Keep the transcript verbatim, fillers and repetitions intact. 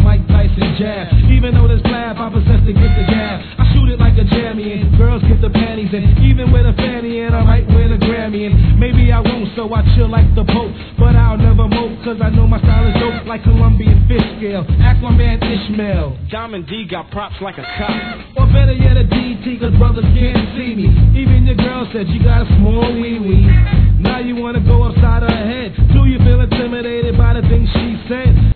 Mike Tyson jab. Even though this blab, I possess to get the jab. I shoot it like a jammy, and girls get the panties, and even with a fanny, and I might win a Grammy, and maybe I won't, so I chill like the Pope. But I'll never mope, cause I know my style is dope, like Colombian fish scale. Ask my man Ishmael. Diamond D got props like a cop. Or better yet, a D T, cause brothers can't see me. Even your girl said she got a small wee wee. Now you wanna go upside her head. Do you feel intimidated by the things she said?